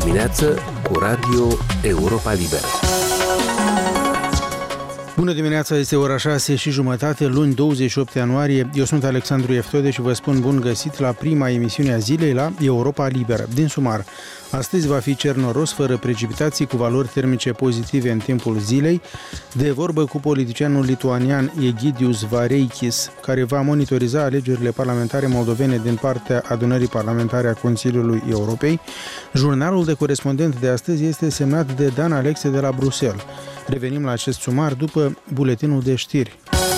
dimineață cu Radio Europa Liberă. Bună dimineața, este ora 6:30, luni 28 ianuarie. Eu sunt Alexandru Eftode și vă spun bun găsit la prima emisiune a zilei la Europa Liberă. Din sumar, astăzi va fi cer noros, fără precipitații, cu valori termice pozitive în timpul zilei, de vorbă cu politicianul lituanian Egidius Vareikis, care va monitoriza alegerile parlamentare moldovene din partea adunării parlamentare a Consiliului Europei. Jurnalul de corespondent de astăzi este semnat de Dan Alexe de la Bruxelles. Revenim la acest sumar după buletinul de știri.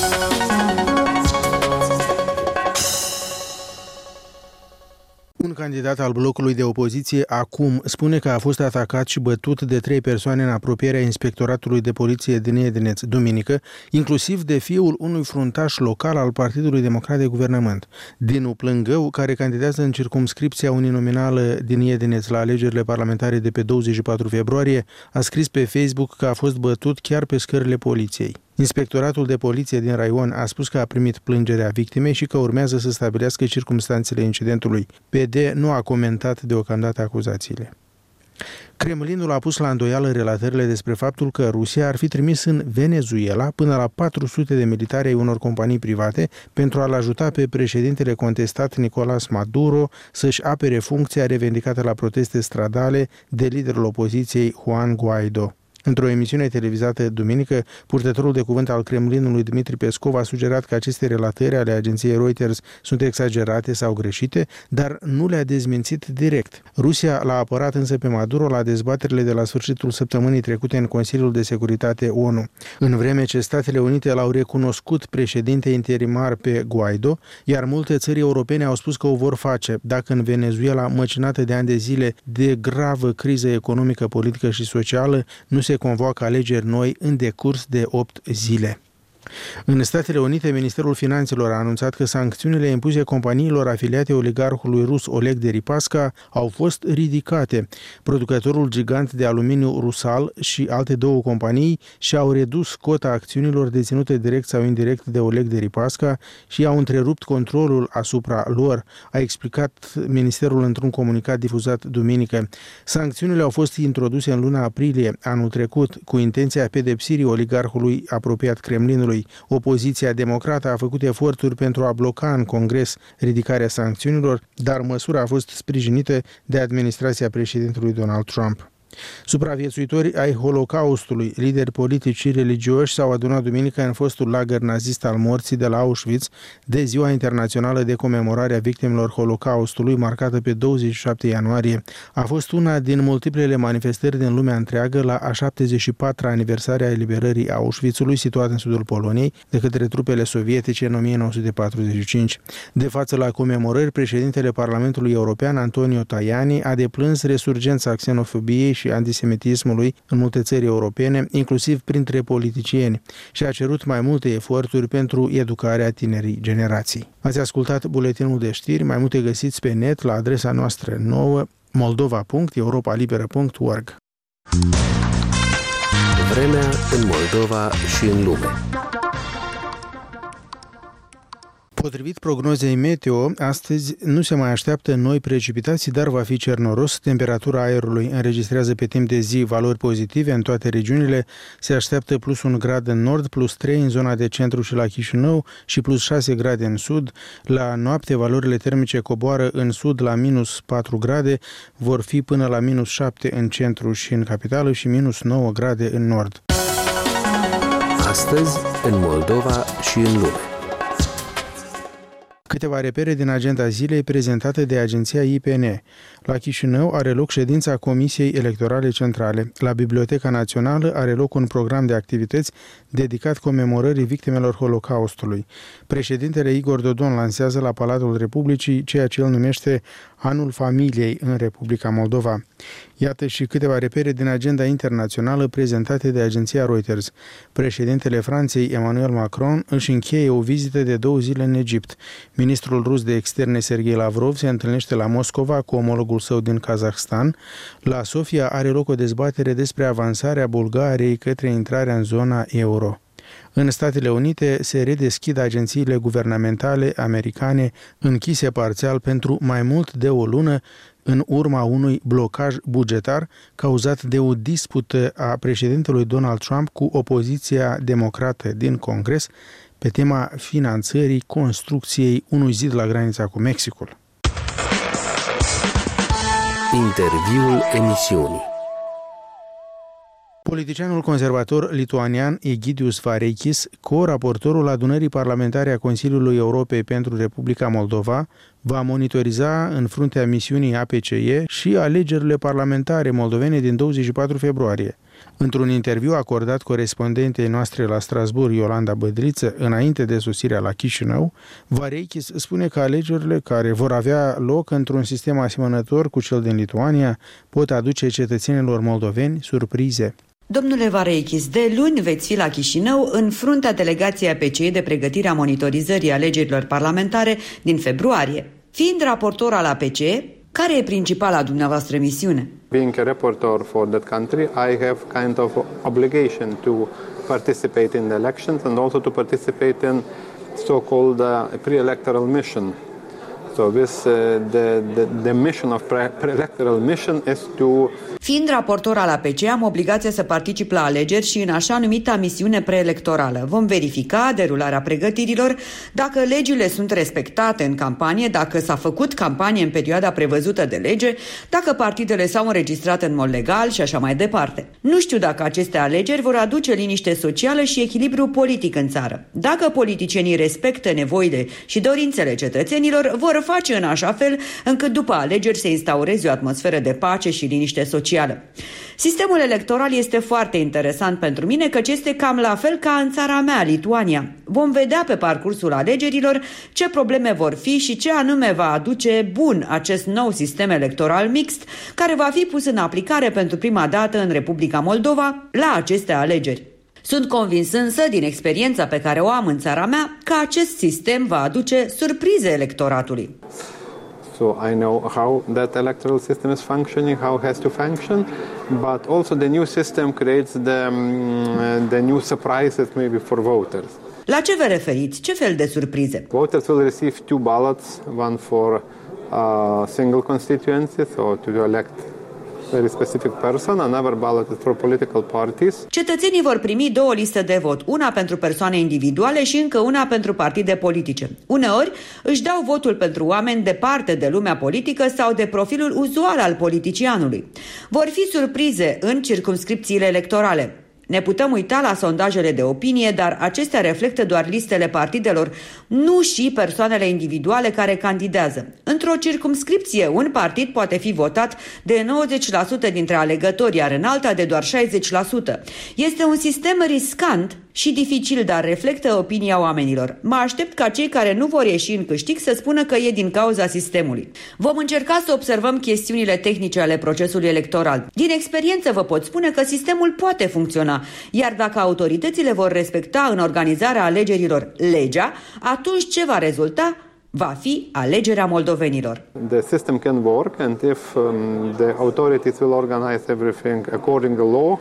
Un candidat al blocului de opoziție acum spune că a fost atacat și bătut de 3 persoane în apropierea inspectoratului de poliție din Iedineț, duminică, inclusiv de fiul unui fruntaș local al Partidului Democrat de Guvernământ. Dinu Plângău, care candidează în circumscripția uninominală din Iedineț la alegerile parlamentare de pe 24 februarie, a scris pe Facebook că a fost bătut chiar pe scările poliției. Inspectoratul de poliție din raion a spus că a primit plângerea victimei și că urmează să stabilească circumstanțele incidentului. PD nu a comentat deocamdată acuzațiile. Kremlinul a pus la îndoială relatările despre faptul că Rusia ar fi trimis în Venezuela până la 400 de militari ai unor companii private pentru a-l ajuta pe președintele contestat Nicolás Maduro să-și apere funcția revendicată la proteste stradale de liderul opoziției Juan Guaido. Într-o emisiune televizată duminică, purtătorul de cuvânt al Kremlinului Dmitri Peskov a sugerat că aceste relatări ale agenției Reuters sunt exagerate sau greșite, dar nu le-a dezmințit direct. Rusia l-a apărat însă pe Maduro la dezbaterile de la sfârșitul săptămânii trecute în Consiliul de Securitate ONU. În vreme ce Statele Unite l-au recunoscut președinte interimar pe Guaido, iar multe țări europene au spus că o vor face dacă în Venezuela, măcinată de ani de zile de gravă criză economică, politică și socială, nu se convoacă alegeri noi în decurs de 8 zile. În Statele Unite, Ministerul Finanțelor a anunțat că sancțiunile impuse companiilor afiliate oligarhului rus Oleg Deripaska au fost ridicate. Producătorul gigant de aluminiu Rusal și alte 2 companii și-au redus cota acțiunilor deținute direct sau indirect de Oleg Deripaska și au întrerupt controlul asupra lor, a explicat ministerul într-un comunicat difuzat duminică. Sancțiunile au fost introduse în luna aprilie anul trecut cu intenția pedepsirii oligarhului apropiat Kremlinului. Opoziția democrată a făcut eforturi pentru a bloca în Congres ridicarea sancțiunilor, dar măsura a fost sprijinită de administrația președintelui Donald Trump. Supraviețuitori ai Holocaustului, lideri politici și religioși s-au adunat duminică în fostul lagăr nazist al morții de la Auschwitz de Ziua Internațională de Comemorare a Victimelor Holocaustului, marcată pe 27 ianuarie. A fost una din multiplele manifestări din lumea întreagă la a 74-a aniversare a eliberării Auschwitzului, situat în sudul Poloniei, de către trupele sovietice în 1945. De față la comemorări, președintele Parlamentului European, Antonio Tajani, a deplâns resurgența xenofobiei și antisemitismului în multe țări europene, inclusiv printre politicieni, și a cerut mai multe eforturi pentru educarea tinerii generații. Ați ascultat buletinul de știri, mai multe găsiți pe net la adresa noastră nouă moldova.europalibera.org. Vremea în Moldova și în lume. Potrivit prognozei meteo, astăzi nu se mai așteaptă noi precipitații, dar va fi cer noros. Temperatura aerului înregistrează pe timp de zi valori pozitive în toate regiunile. Se așteaptă plus 1 grad în nord, plus 3 în zona de centru și la Chișinău și plus 6 grade în sud. La noapte, valorile termice coboară în sud la minus 4 grade, vor fi până la minus 7 în centru și în capitală și minus 9 grade în nord. Astăzi, în Moldova și în lume. Câteva repere din agenda zilei prezentată de agenția IPN. La Chișinău are loc ședința Comisiei Electorale Centrale. La Biblioteca Națională are loc un program de activități dedicat comemorării victimelor Holocaustului. Președintele Igor Dodon lansează la Palatul Republicii ceea ce el numește Anul Familiei în Republica Moldova. Iată și câteva repere din agenda internațională prezentate de agenția Reuters. Președintele Franței, Emmanuel Macron, își încheie o vizită de 2 zile în Egipt. Ministrul rus de externe, Sergei Lavrov, se întâlnește la Moscova cu omologul său din Kazahstan. La Sofia are loc o dezbatere despre avansarea Bulgariei către intrarea în zona euro. În Statele Unite se redeschid agențiile guvernamentale americane închise parțial pentru mai mult de o lună în urma unui blocaj bugetar cauzat de o dispută a președintelui Donald Trump cu opoziția democrată din Congres pe tema finanțării construcției unui zid la granița cu Mexicul. Interviul emisiunii. Politicianul conservator lituanian Egidius Vareikis, co-raportorul adunării parlamentare a Consiliului Europei pentru Republica Moldova, va monitoriza în fruntea misiunii APCE și alegerile parlamentare moldovene din 24 februarie. Într-un interviu acordat corespondentei noastre la Strasbourg, Iolanda Bădriță, înainte de sosirea la Chișinău, Vareikis spune că alegerile, care vor avea loc într-un sistem asemănător cu cel din Lituania, pot aduce cetățenilor moldoveni surprize. Domnule Vareikis, de luni veți fi la Chișinău în fruntea delegației APCE de pregătire a monitorizării alegerilor parlamentare din februarie. Fiind raportor al APCE, care e principala dumneavoastră misiune? Being a reporter for that country, I have kind of obligation to participate in the elections and also to participate in so-called pre-electoral mission. So this, the mission of pre-electoral mission is to... Fiind raportor al APCE, am obligația să particip la alegeri și în așa numita misiune preelectorală. Vom verifica derularea pregătirilor, dacă legile sunt respectate în campanie, dacă s-a făcut campanie în perioada prevăzută de lege, dacă partidele s-au înregistrat în mod legal și așa mai departe. Nu știu dacă aceste alegeri vor aduce liniște socială și echilibru politic în țară. Dacă politicienii respectă nevoile și dorințele cetățenilor, vor face în așa fel încât după alegeri să instaureze o atmosferă de pace și liniște socială. Sistemul electoral este foarte interesant pentru mine, căci este cam la fel ca în țara mea, Lituania. Vom vedea pe parcursul alegerilor ce probleme vor fi și ce anume va aduce bun acest nou sistem electoral mixt, care va fi pus în aplicare pentru prima dată în Republica Moldova la aceste alegeri. Sunt convins însă, din experiența pe care o am în țara mea, că acest sistem va aduce surprize electoratului. So I know how that electoral system is functioning, how it has to function, but also the new system creates the new surprises maybe for voters. La ce vă referiți? Ce fel de surprize? Voters will receive 2 ballots, one for a single constituency, so to elect very specific person, another ballot is for political parties. Cetățenii vor primi 2 liste de vot, una pentru persoane individuale și încă una pentru partide politice. Uneori își dau votul pentru oameni departe de lumea politică sau de profilul uzual al politicianului. Vor fi surprize în circumscripțiile electorale. Ne putem uita la sondajele de opinie, dar acestea reflectă doar listele partidelor, nu și persoanele individuale care candidează. Într-o circumscripție, un partid poate fi votat de 90% dintre alegători, iar în alta de doar 60%. Este un sistem riscant și dificil, dar reflectă opinia oamenilor. Mă aștept ca cei care nu vor ieși în câștig să spună că e din cauza sistemului. Vom încerca să observăm chestiunile tehnice ale procesului electoral. Din experiență vă pot spune că sistemul poate funcționa, iar dacă autoritățile vor respecta în organizarea alegerilor legea, atunci ce va rezulta? Va fi alegerea moldovenilor. The system can work and if the authorities will organize everything according to law,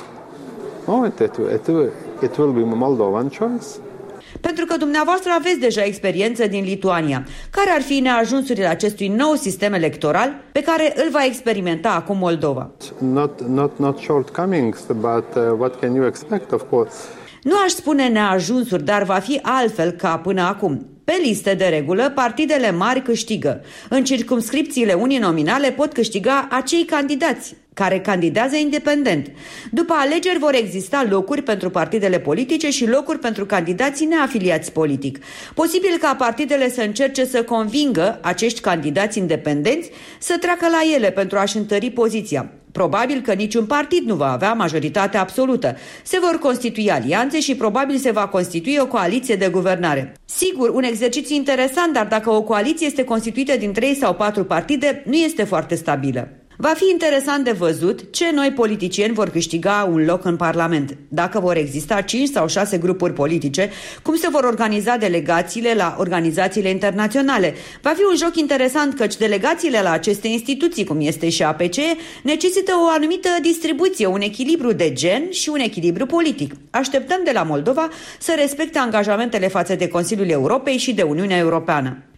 it will be Moldovan choice. Pentru că dumneavoastră aveți deja experiență din Lituania. Care ar fi neajunsurile acestui nou sistem electoral pe care îl va experimenta acum Moldova? Not shortcomings, but what can you expect, of course? Nu aș spune neajunsuri, dar va fi altfel ca până acum. Pe liste de regulă, partidele mari câștigă. În circumscripțiile uninominale pot câștiga acei candidați care candidează independent. După alegeri vor exista locuri pentru partidele politice și locuri pentru candidații neafiliați politic. Posibil ca partidele să încerce să convingă acești candidați independenți să treacă la ele pentru a-și întări poziția. Probabil că niciun partid nu va avea majoritate absolută. Se vor constitui alianțe și probabil se va constitui o coaliție de guvernare. Sigur, un exercițiu interesant, dar dacă o coaliție este constituită din 3 sau 4 partide, nu este foarte stabilă. Va fi interesant de văzut ce noi politicieni vor câștiga un loc în Parlament. Dacă vor exista 5 sau 6 grupuri politice, cum se vor organiza delegațiile la organizațiile internaționale. Va fi un joc interesant căci delegațiile la aceste instituții, cum este și APCE, necesită o anumită distribuție, un echilibru de gen și un echilibru politic. Așteptăm de la Moldova să respecte angajamentele față de Consiliul Europei și de Uniunea Europeană.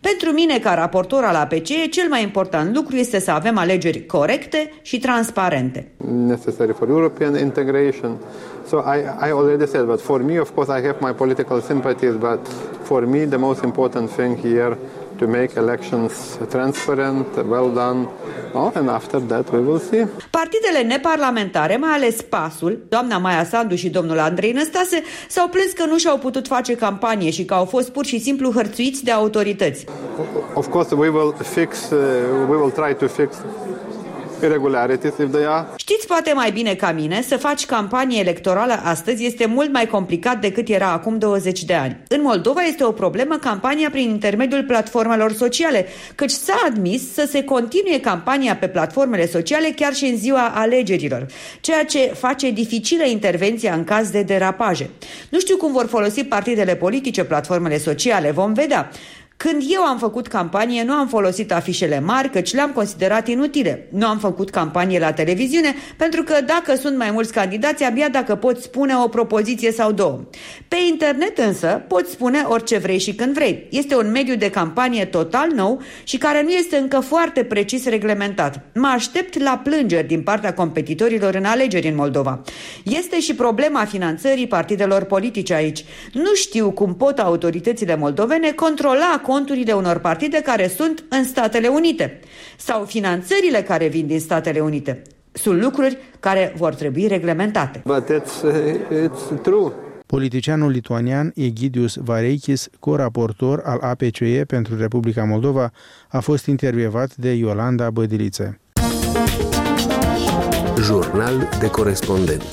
Pentru mine, ca raportor al APCE, cel mai important lucru este să avem alegeri corecte și transparente. Necessary for European integration. So I already said that for me, of course, I have my political sympathies, but for me, the most important thing here to make elections transparent, well done, and after that we will see. Partidele neparlamentare, mai ales PAS-ul, doamna Maia Sandu și domnul Andrei Năstase, s-au plâns că nu și-au putut face campanie și că au fost pur și simplu hărțuiți de autorități. Of course, we will try to fix irregularities if they are. Știți poate mai bine ca mine, să faci campanie electorală astăzi este mult mai complicat decât era acum 20 de ani. În Moldova este o problemă campania prin intermediul platformelor sociale, căci s-a admis să se continue campania pe platformele sociale chiar și în ziua alegerilor, ceea ce face dificilă intervenția în caz de derapaje. Nu știu cum vor folosi partidele politice platformele sociale, vom vedea. Când eu am făcut campanie, nu am folosit afișele mari, căci le-am considerat inutile. Nu am făcut campanie la televiziune, pentru că dacă sunt mai mulți candidați, abia dacă poți spune o propoziție sau două. Pe internet însă poți spune orice vrei și când vrei. Este un mediu de campanie total nou și care nu este încă foarte precis reglementat. Mă aștept la plângeri din partea competitorilor în alegeri în Moldova. Este și problema finanțării partidelor politice aici. Nu știu cum pot autoritățile moldovene controla conturile unor partide care sunt în Statele Unite sau finanțările care vin din Statele Unite. Sunt lucruri care vor trebui reglementate. But it's true. Politicianul lituanian Egidius Vareikis, coraportor al APCE pentru Republica Moldova, a fost intervievat de Iolanda Bădiliță. Jurnal de corespondent.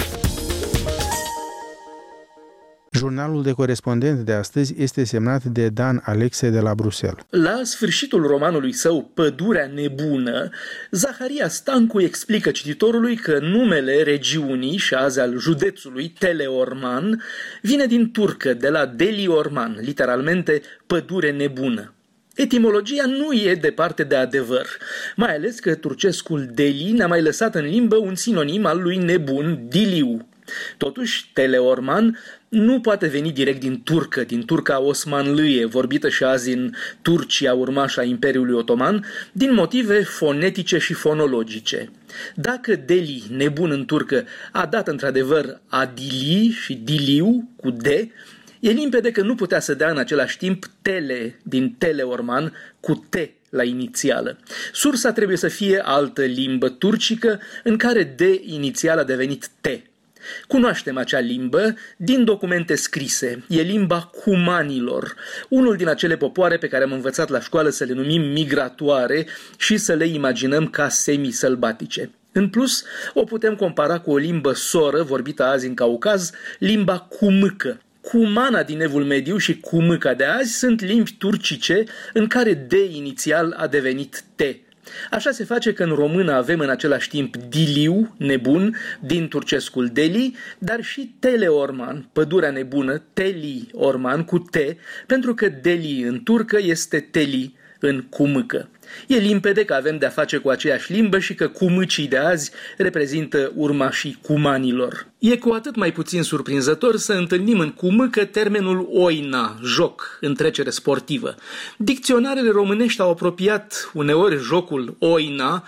Jurnalul de corespondent de astăzi este semnat de Dan Alexe de la Bruxelles. La sfârșitul romanului său Pădurea nebună, Zaharia Stancu explică cititorului că numele regiunii și azi al județului Teleorman vine din turcă, de la Deli Orman, literalmente pădure nebună. Etimologia nu e departe de adevăr, mai ales că turcescul Deli ne-a mai lăsat în limbă un sinonim al lui nebun, diliu. Totuși, Teleorman nu poate veni direct din turcă, din turca osmanlâie, vorbită și azi în Turcia, urmașa Imperiului Otoman, din motive fonetice și fonologice. Dacă Deli, nebun în turcă, a dat într-adevăr adili și diliu cu D, e limpede că nu putea să dea în același timp tele din Teleorman cu T la inițială. Sursa trebuie să fie altă limbă turcică în care D inițial a devenit T. Cunoaștem acea limbă din documente scrise. E limba cumanilor, unul din acele popoare pe care am învățat la școală să le numim migratoare și să le imaginăm ca semisălbatice. În plus, o putem compara cu o limbă soră vorbită azi în Caucaz, limba cumâcă. Cumana din Evul Mediu și cumâca de azi sunt limbi turcice în care D inițial a devenit T. Așa se face că în română avem în același timp diliu, nebun, din turcescul Deli, dar și Teleorman, pădurea nebună, Teli Orman cu T, pentru că Deli în turcă este Teli în cumâcă. E limpede că avem de-a face cu aceeași limbă și că cumâcii de azi reprezintă urmașii cumanilor. E cu atât mai puțin surprinzător să întâlnim în cumâcă termenul oina, joc, întrecere sportivă. Dicționarele românești au apropiat uneori jocul oina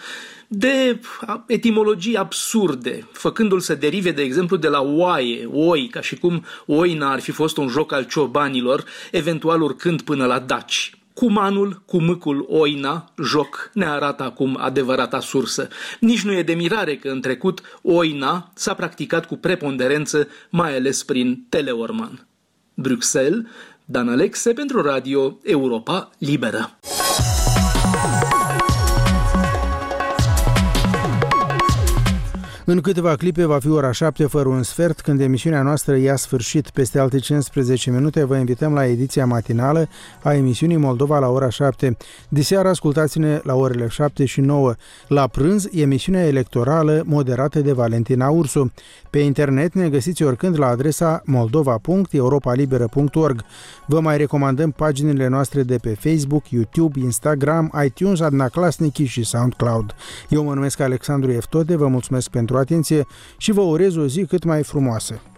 de etimologii absurde, făcându-l să derive, de exemplu, de la oaie, oi, ca și cum oina ar fi fost un joc al ciobanilor, eventual urcând până la daci. Cumanul, cumâcul, oina, joc, ne arată acum adevărata sursă. Nici nu e de mirare că în trecut oina s-a practicat cu preponderență, mai ales prin Teleorman. Bruxelles, Dan Alexe pentru Radio Europa Liberă. În câteva clipe va fi ora 7 fără un sfert, când emisiunea noastră ia sfârșit. Peste alte 15 minute vă invităm la ediția matinală a emisiunii Moldova la ora 7. Diseară ascultați-ne la orele 7 și 9. La prânz, emisiunea electorală moderată de Valentina Ursu. Pe internet ne găsiți oricând la adresa moldova.europalibera.org. Vă mai recomandăm paginile noastre de pe Facebook, YouTube, Instagram, iTunes, Adnaclasnici și SoundCloud. Eu mă numesc Alexandru Eftode, vă mulțumesc pentru atenție și vă urez o zi cât mai frumoasă.